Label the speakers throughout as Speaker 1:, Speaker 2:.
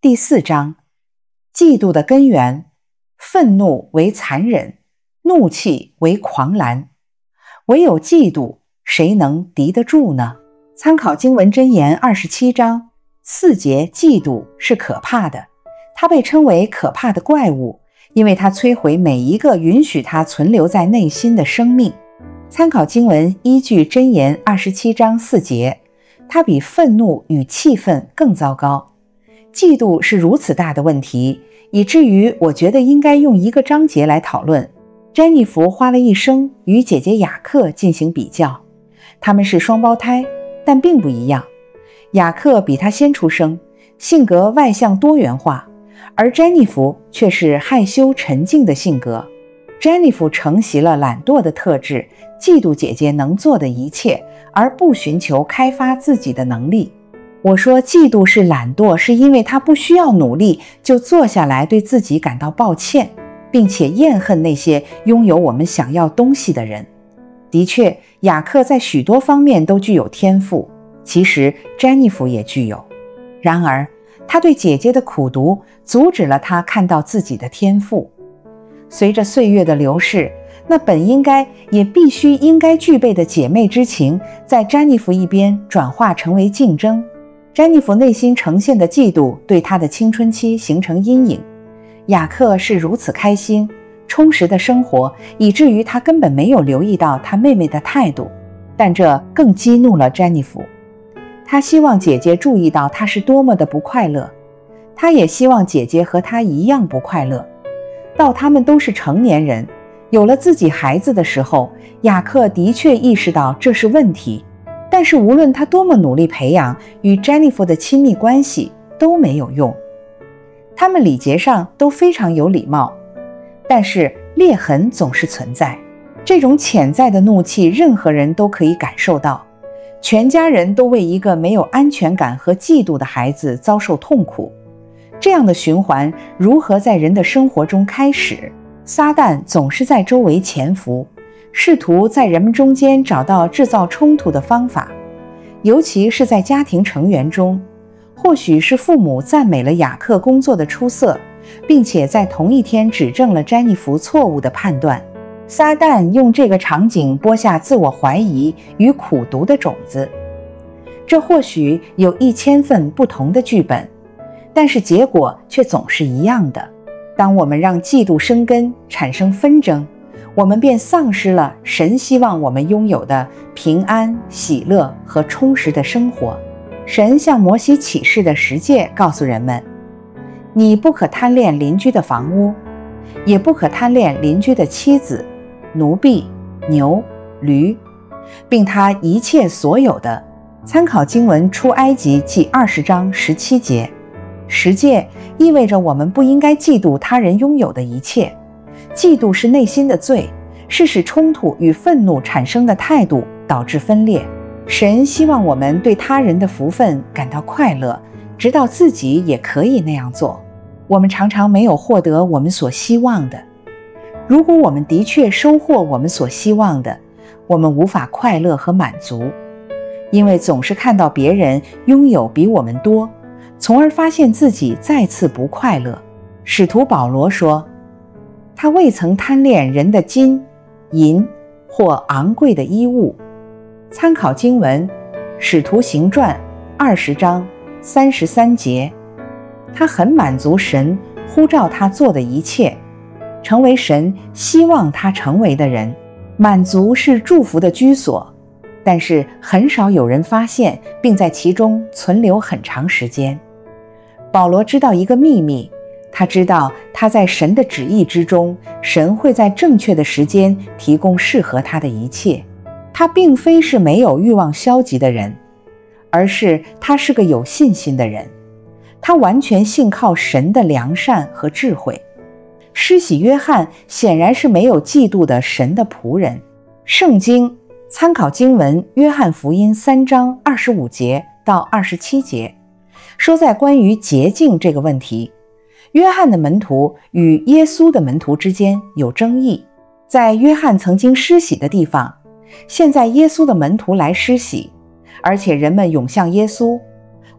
Speaker 1: 第4章，嫉妒的根源，愤怒为残忍，怒气为狂澜，唯有嫉妒，谁能敌得住呢？参考经文箴言27章4节，嫉妒是可怕的，它被称为可怕的怪物，因为它摧毁每一个允许它存留在内心的生命。参考经文依据箴言27章4节，它比愤怒与气愤更糟糕。嫉妒是如此大的问题，以至于我觉得应该用一个章节来讨论。詹妮弗花了一生与姐姐雅克进行比较，他们是双胞胎，但并不一样。雅克比他先出生，性格外向多元化，而詹妮弗却是害羞沉静的性格。詹妮弗承袭了懒惰的特质，嫉妒姐姐能做的一切，而不寻求开发自己的能力。我说嫉妒是懒惰，是因为他不需要努力就坐下来对自己感到抱歉，并且厌恨那些拥有我们想要东西的人。的确，雅克在许多方面都具有天赋，其实詹妮弗也具有。然而，他对姐姐的苦读阻止了他看到自己的天赋。随着岁月的流逝，那本应该也必须应该具备的姐妹之情，在詹妮弗一边转化成为竞争。詹妮弗内心呈现的嫉妒对她的青春期形成阴影。雅克是如此开心充实的生活，以至于他根本没有留意到他妹妹的态度，但这更激怒了詹妮弗。他希望姐姐注意到他是多么的不快乐，他也希望姐姐和他一样不快乐。到他们都是成年人，有了自己孩子的时候，雅克的确意识到这是问题，但是无论他多么努力培养与詹妮弗的亲密关系都没有用。他们礼节上都非常有礼貌，但是裂痕总是存在。这种潜在的怒气任何人都可以感受到，全家人都为一个没有安全感和嫉妒的孩子遭受痛苦。这样的循环如何在人的生活中开始？撒旦总是在周围潜伏，试图在人们中间找到制造冲突的方法，尤其是在家庭成员中。或许是父母赞美了雅克工作的出色，并且在同一天指正了詹妮弗错误的判断。撒旦用这个场景播下自我怀疑与苦毒的种子。这或许有1000份不同的剧本，但是结果却总是一样的。当我们让嫉妒生根，产生纷争，我们便丧失了神希望我们拥有的平安、喜乐和充实的生活。神向摩西启示的10诫告诉人们，你不可贪恋邻居的房屋，也不可贪恋邻居的妻子、奴婢、牛、驴，并他一切所有的。参考经文出埃及记20章17节。10诫意味着我们不应该嫉妒他人拥有的一切。嫉妒是内心的罪，是使冲突与愤怒产生的态度，导致分裂。神希望我们对他人的福分感到快乐，直到自己也可以那样做。我们常常没有获得我们所希望的。如果我们的确收获我们所希望的，我们无法快乐和满足，因为总是看到别人拥有比我们多，从而发现自己再次不快乐。使徒保罗说，他未曾贪恋人的金、银或昂贵的衣物。参考经文使徒行传20章33节。他很满足神呼召他做的一切，成为神希望他成为的人。满足是祝福的居所，但是很少有人发现并在其中存留很长时间。保罗知道一个秘密，他知道他在神的旨意之中，神会在正确的时间提供适合他的一切。他并非是没有欲望消极的人，而是他是个有信心的人。他完全信靠神的良善和智慧。施洗约翰显然是没有嫉妒的神的仆人。圣经参考经文约翰福音3章25节到27节，说在关于洁净这个问题，约翰的门徒与耶稣的门徒之间有争议。在约翰曾经施洗的地方，现在耶稣的门徒来施洗，而且人们涌向耶稣。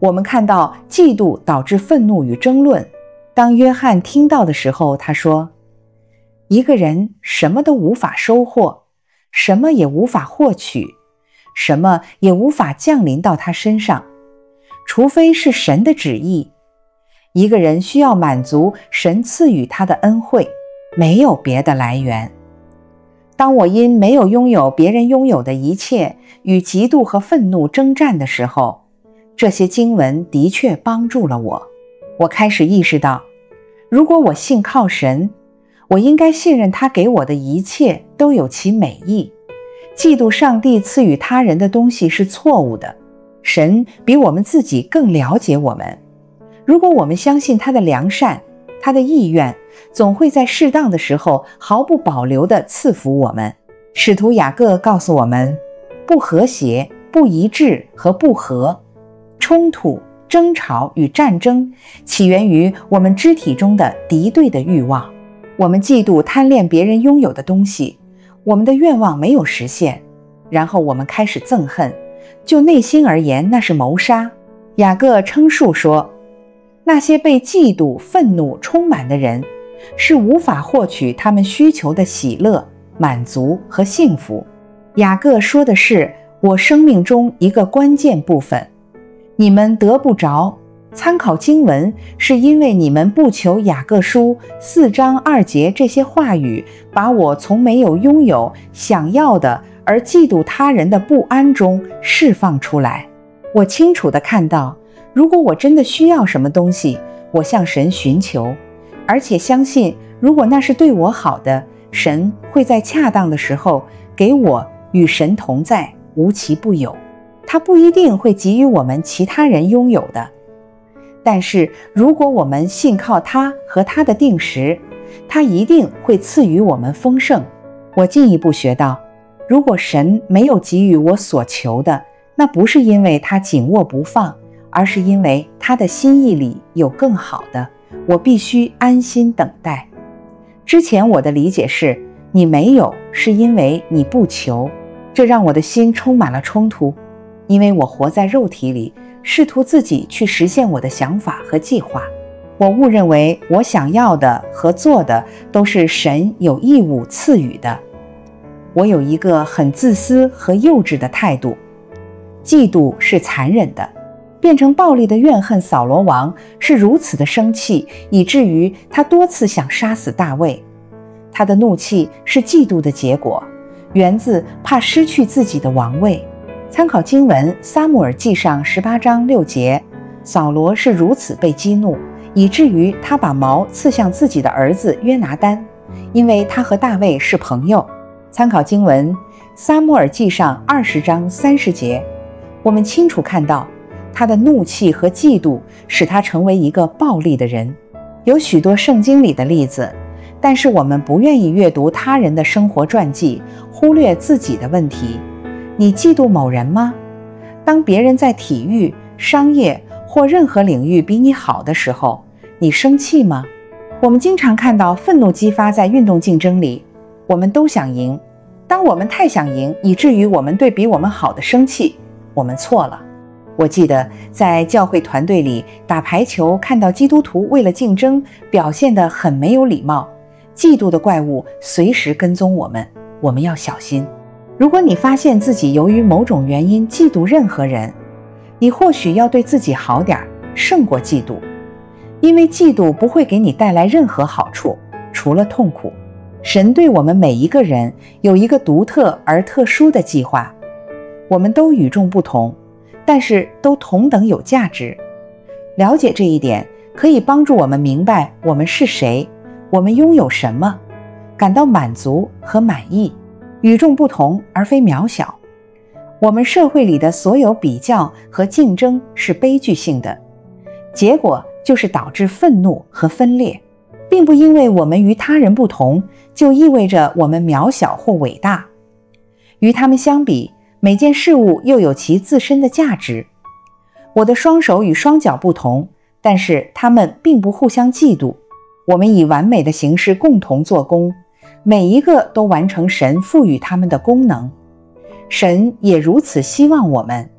Speaker 1: 我们看到嫉妒导致愤怒与争论。当约翰听到的时候，他说，一个人什么都无法收获，什么也无法获取，什么也无法降临到他身上，除非是神的旨意。一个人需要满足神赐予他的恩惠，没有别的来源。当我因没有拥有别人拥有的一切与嫉妒和愤怒征战的时候，这些经文的确帮助了我。我开始意识到，如果我信靠神，我应该信任他给我的一切都有其美意。嫉妒上帝赐予他人的东西是错误的，神比我们自己更了解我们。如果我们相信他的良善，他的意愿总会在适当的时候毫不保留地赐福我们。使徒雅各告诉我们，不和谐、不一致和不和、冲突、争吵与战争起源于我们肢体中的敌对的欲望。我们嫉妒贪恋别人拥有的东西，我们的愿望没有实现，然后我们开始憎恨，就内心而言，那是谋杀。雅各称述说，那些被嫉妒、愤怒充满的人，是无法获取他们需求的喜乐、满足和幸福。雅各说的是我生命中一个关键部分，你们得不着。参考经文是因为你们不求雅各书4章2节这些话语，把我从没有拥有想要的而嫉妒他人的不安中释放出来。我清楚地看到，如果我真的需要什么东西，我向神寻求，而且相信如果那是对我好的，神会在恰当的时候给我与神同在，无其不有。他不一定会给予我们其他人拥有的，但是如果我们信靠他和他的定时，他一定会赐予我们丰盛。我进一步学到，如果神没有给予我所求的，那不是因为他紧握不放，而是因为他的心意里有更好的，我必须安心等待。之前我的理解是，你没有是因为你不求，这让我的心充满了冲突，因为我活在肉体里，试图自己去实现我的想法和计划。我误认为我想要的和做的都是神有义务赐予的。我有一个很自私和幼稚的态度。嫉妒是残忍的，变成暴力的怨恨扫罗王是如此的生气，以至于他多次想杀死大卫。他的怒气是嫉妒的结果，源自怕失去自己的王位。参考经文撒母耳记上18章6节，扫罗是如此被激怒，以至于他把矛刺向自己的儿子约拿单，因为他和大卫是朋友。参考经文撒母耳记上20章30节，我们清楚看到他的怒气和嫉妒使他成为一个暴力的人。有许多圣经里的例子，但是我们不愿意阅读他人的生活传记，忽略自己的问题。你嫉妒某人吗？当别人在体育、商业或任何领域比你好的时候，你生气吗？我们经常看到愤怒激发在运动竞争里，我们都想赢。当我们太想赢，以至于我们对比我们好的生气，我们错了。我记得在教会团队里打排球，看到基督徒为了竞争表现得很没有礼貌，嫉妒的怪物随时跟踪我们，我们要小心。如果你发现自己由于某种原因嫉妒任何人，你或许要对自己好点，胜过嫉妒，因为嫉妒不会给你带来任何好处，除了痛苦。神对我们每一个人有一个独特而特殊的计划，我们都与众不同，但是都同等有价值。了解这一点，可以帮助我们明白我们是谁，我们拥有什么，感到满足和满意。与众不同而非渺小。我们社会里的所有比较和竞争是悲剧性的，结果就是导致愤怒和分裂，并不因为我们与他人不同，就意味着我们渺小或伟大。与他们相比，每件事物又有其自身的价值。我的双手与双脚不同，但是他们并不互相嫉妒。我们以完美的形式共同做工，每一个都完成神赋予他们的功能。神也如此希望我们，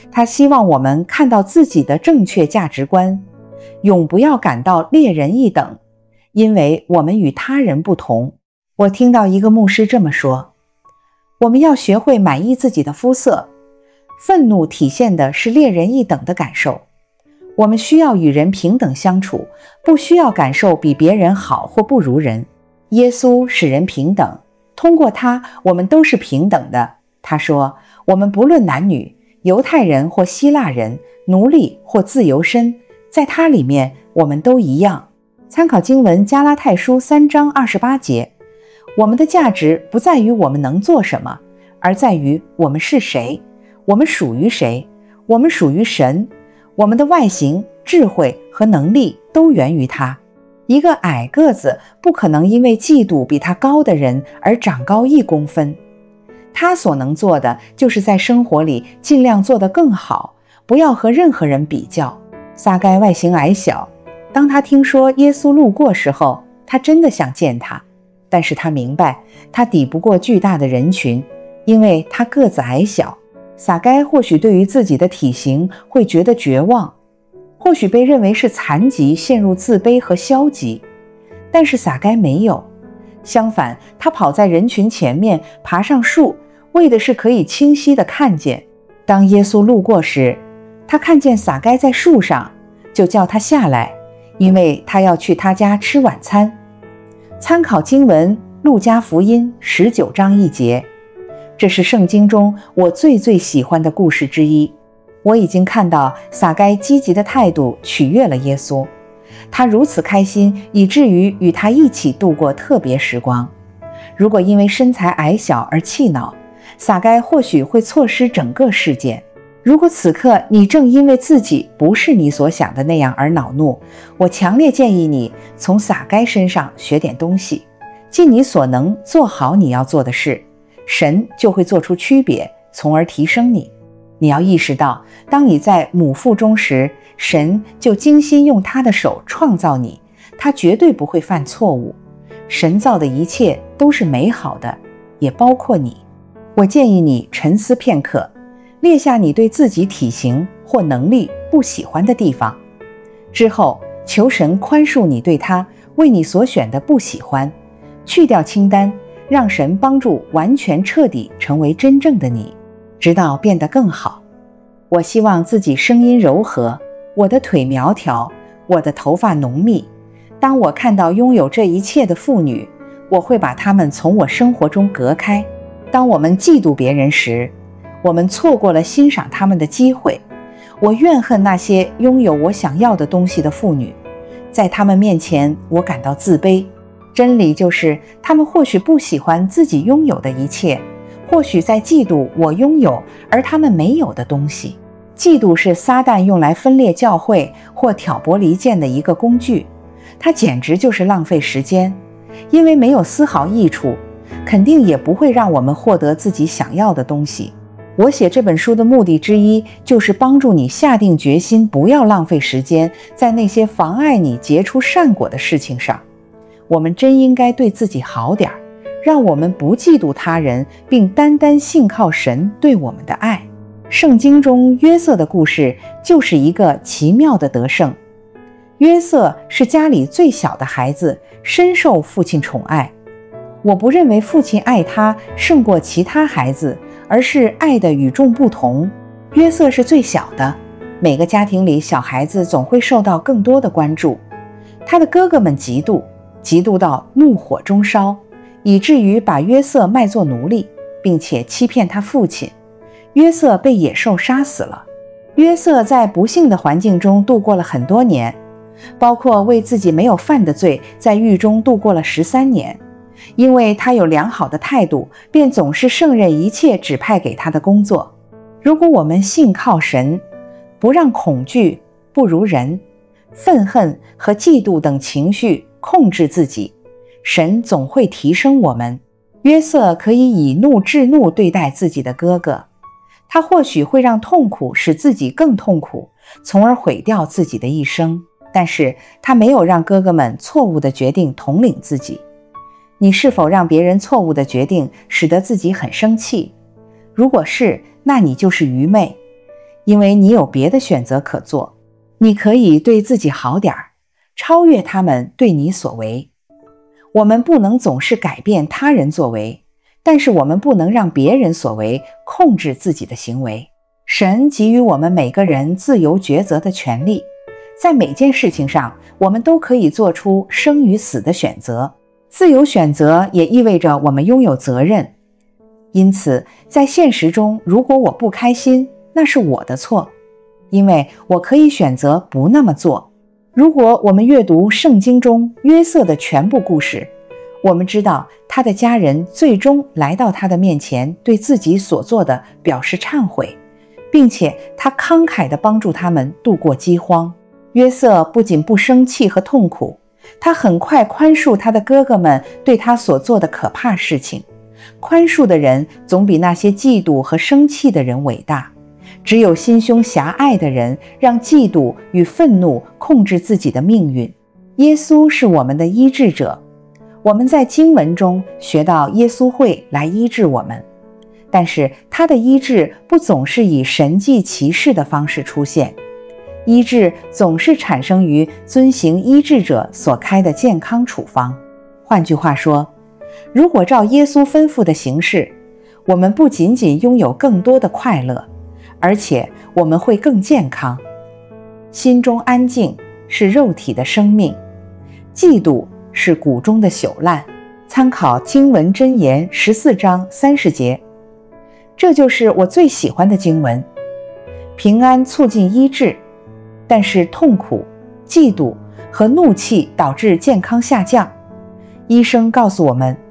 Speaker 1: 他希望我们看到自己的正确价值观，永不要感到劣人一等，因为我们与他人不同。我听到一个牧师这么说，我们要学会满意自己的肤色。愤怒体现的是劣人一等的感受。我们需要与人平等相处，不需要感受比别人好或不如人。耶稣使人平等，通过他，我们都是平等的。他说，我们不论男女，犹太人或希腊人，奴隶或自由身，在他里面我们都一样。参考经文加拉太书3章28节，我们的价值不在于我们能做什么，而在于我们是谁，我们属于谁，我们属于神，我们的外形、智慧和能力都源于他。一个矮个子不可能因为嫉妒比他高的人而长高1公分。他所能做的就是在生活里尽量做得更好，不要和任何人比较。撒该外形矮小，当他听说耶稣路过时候，他真的想见他，但是他明白他抵不过巨大的人群，因为他个子矮小。撒该或许对于自己的体型会觉得绝望，或许被认为是残疾，陷入自卑和消极，但是撒该没有。相反，他跑在人群前面，爬上树，为的是可以清晰地看见。当耶稣路过时，他看见撒该在树上，就叫他下来，因为他要去他家吃晚餐。参考经文路加福音19章1节，这是圣经中我最喜欢的故事之一。我已经看到撒该积极的态度取悦了耶稣，他如此开心，以至于与他一起度过特别时光。如果因为身材矮小而气恼，撒该或许会错失整个事件。如果此刻你正因为自己不是你所想的那样而恼怒，我强烈建议你从撒该身上学点东西，尽你所能做好你要做的事，神就会做出区别，从而提升你。你要意识到，当你在母腹中时，神就精心用他的手创造你，他绝对不会犯错误。神造的一切都是美好的，也包括你。我建议你沉思片刻，列下你对自己体型或能力不喜欢的地方，之后求神宽恕你对他为你所选的不喜欢，去掉清单，让神帮助完全彻底成为真正的你，直到变得更好。我希望自己声音柔和，我的腿苗条，我的头发浓密。当我看到拥有这一切的妇女，我会把她们从我生活中隔开。当我们嫉妒别人时，我们错过了欣赏他们的机会。我怨恨那些拥有我想要的东西的妇女，在她们面前我感到自卑。真理就是，她们或许不喜欢自己拥有的一切，或许在嫉妒我拥有而他们没有的东西。嫉妒是撒旦用来分裂教会或挑拨离间的一个工具，它简直就是浪费时间，因为没有丝毫益处，肯定也不会让我们获得自己想要的东西。我写这本书的目的之一，就是帮助你下定决心，不要浪费时间在那些妨碍你结出善果的事情上。我们真应该对自己好点，让我们不嫉妒他人，并单单信靠神对我们的爱。圣经中约瑟的故事就是一个奇妙的得胜。约瑟是家里最小的孩子，深受父亲宠爱。我不认为父亲爱他胜过其他孩子，而是爱的与众不同。约瑟是最小的，每个家庭里小孩子总会受到更多的关注。他的哥哥们嫉妒到怒火中烧，以至于把约瑟卖作奴隶，并且欺骗他父亲。约瑟被野兽杀死了。约瑟在不幸的环境中度过了很多年，包括为自己没有犯的罪在狱中度过了13年。因为他有良好的态度，便总是胜任一切指派给他的工作。如果我们信靠神，不让恐惧、不如人、愤恨和嫉妒等情绪控制自己，神总会提升我们。约瑟可以以怒制怒对待自己的哥哥，他或许会让痛苦使自己更痛苦，从而毁掉自己的一生，但是他没有让哥哥们错误的决定统领自己。你是否让别人错误的决定使得自己很生气？如果是，那你就是愚昧， 因为你有别的选择可做。你可以对自己好点儿，超越他们对你所为。我们不能总是改变他人作为，但是我们不能让别人所为控制自己的行为。神给予我们每个人自由抉择的权利，在每件事情上，我们都可以做出生与死的选择。自由选择也意味着我们拥有责任。因此，在现实中，如果我不开心，那是我的错，因为我可以选择不那么做。如果我们阅读圣经中约瑟的全部故事，我们知道他的家人最终来到他的面前，对自己所做的表示忏悔，并且他慷慨地帮助他们度过饥荒。约瑟不仅不生气和痛苦，他很快宽恕他的哥哥们对他所做的可怕事情。宽恕的人总比那些嫉妒和生气的人伟大。只有心胸狭隘的人让嫉妒与愤怒控制自己的命运。耶稣是我们的医治者，我们在经文中学到耶稣会来医治我们，但是他的医治不总是以神迹奇事的方式出现，医治总是产生于遵行医治者所开的健康处方。换句话说，如果照耶稣吩咐的行事，我们不仅仅拥有更多的快乐，而且我们会更健康。心中安静是肉体的生命，嫉妒是骨中的朽烂。参考经文箴言14章30节。这就是我最喜欢的经文。平安促进医治，但是痛苦、嫉妒和怒气导致健康下降。医生告诉我们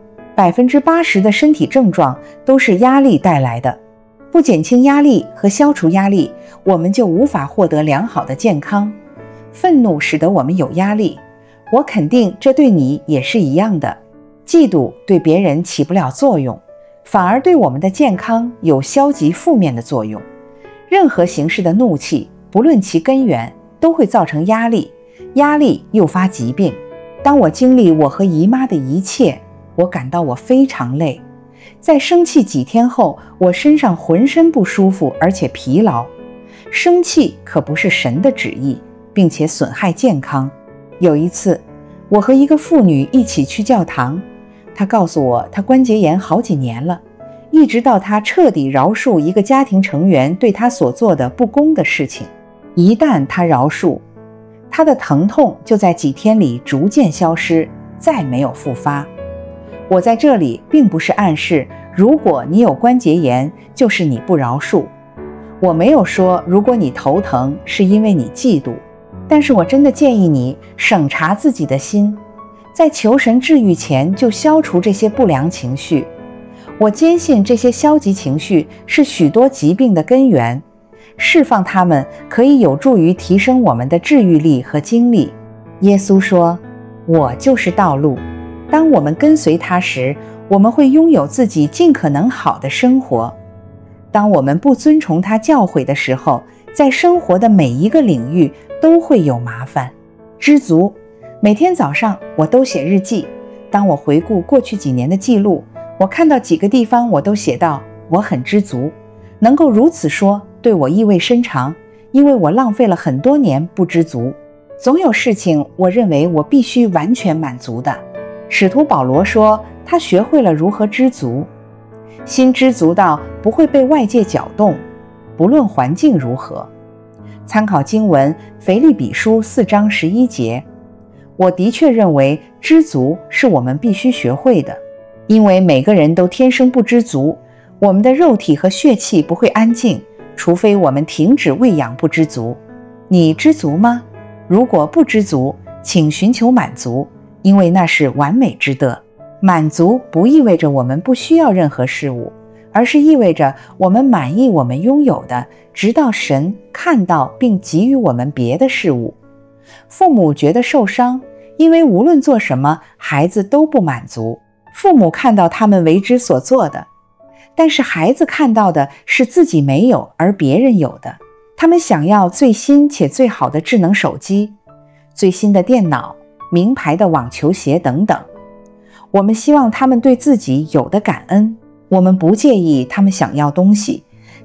Speaker 1: ，80%的身体症状都是压力带来的。不减轻压力和消除压力，我们就无法获得良好的健康。愤怒使得我们有压力，我肯定这对你也是一样的。嫉妒对别人起不了作用，反而对我们的健康有消极负面的作用。任何形式的怒气，不论其根源，都会造成压力，压力诱发疾病。当我经历我和姨妈的一切，我感到我非常累。在生气几天后，我身上浑身不舒服，而且疲劳。生气可不是神的旨意，并且损害健康。有一次，我和一个妇女一起去教堂，她告诉我她关节炎好几年了，一直到她彻底饶恕一个家庭成员对她所做的不公的事情。一旦她饶恕，她的疼痛就在几天里逐渐消失，再没有复发。我在这里并不是暗示，如果你有关节炎，就是你不饶恕。我没有说，如果你头疼，是因为你嫉妒。但是我真的建议你审查自己的心，在求神治愈前就消除这些不良情绪。我坚信这些消极情绪是许多疾病的根源，释放它们可以有助于提升我们的治愈力和精力。耶稣说，我就是道路。当我们跟随他时，我们会拥有自己尽可能好的生活。当我们不遵从他教诲的时候，在生活的每一个领域都会有麻烦。知足，每天早上我都写日记。当我回顾过去几年的记录，我看到几个地方我都写到我很知足。能够如此说，对我意味深长，因为我浪费了很多年不知足。总有事情我认为我必须完全满足的。使徒保罗说，他学会了如何知足，心知足到不会被外界搅动，不论环境如何。参考经文腓立比书4章11节。我的确认为知足是我们必须学会的，因为每个人都天生不知足，我们的肉体和血气不会安静，除非我们停止喂养不知足。你知足吗？如果不知足，请寻求满足，因为那是完美之德。满足不意味着我们不需要任何事物，而是意味着我们满意我们拥有的，直到神看到并给予我们别的事物。父母觉得受伤，因为无论做什么，孩子都不满足。父母看到他们为之所做的，但是孩子看到的是自己没有而别人有的。他们想要最新且最好的智能手机、最新的电脑、名牌的网球鞋等等。我们希望他们对自己有的感恩，我们不介意他们想要东西，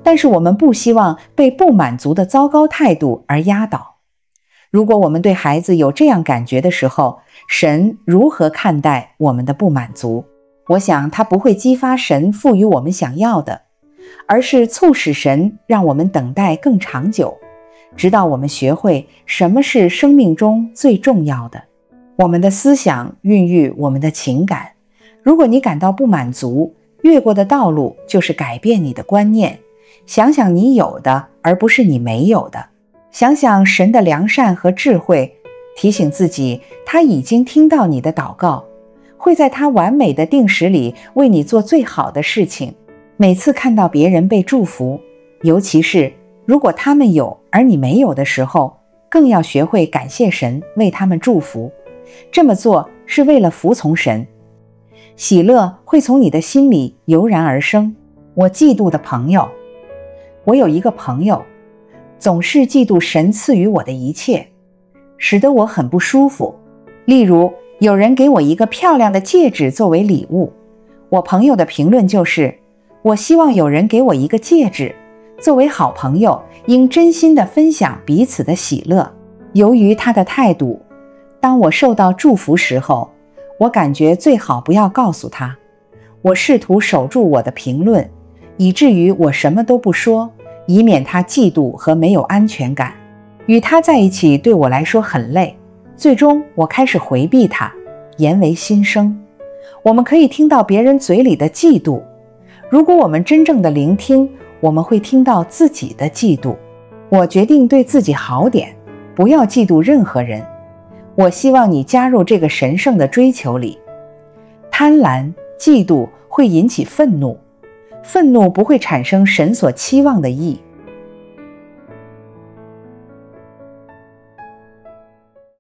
Speaker 1: 但是我们不希望被不满足的糟糕态度而压倒。如果我们对孩子有这样感觉的时候，神如何看待我们的不满足？我想他不会激发神赋予我们想要的，而是促使神让我们等待更长久，直到我们学会什么是生命中最重要的。我们的思想孕育我们的情感，如果你感到不满足，越过的道路就是改变你的观念，想想你有的，而不是你没有的。想想神的良善和智慧，提醒自己他已经听到你的祷告，会在他完美的定时里为你做最好的事情。每次看到别人被祝福，尤其是如果他们有而你没有的时候，更要学会感谢神为他们祝福。这么做是为了服从神，喜乐会从你的心里油然而生。我嫉妒的朋友，我有一个朋友总是嫉妒神赐予我的一切，使得我很不舒服。例如，有人给我一个漂亮的戒指作为礼物，我朋友的评论就是：我希望有人给我一个戒指，作为好朋友应真心地分享彼此的喜乐。由于他的态度，当我受到祝福时候，我感觉最好不要告诉他。我试图守住我的评论，以至于我什么都不说，以免他嫉妒和没有安全感。与他在一起对我来说很累，最终我开始回避他，言为心声。我们可以听到别人嘴里的嫉妒，如果我们真正的聆听，我们会听到自己的嫉妒。我决定对自己好点，不要嫉妒任何人。我希望你加入这个神圣的追求里。贪婪、嫉妒会引起愤怒，愤怒不会产生神所期望的义。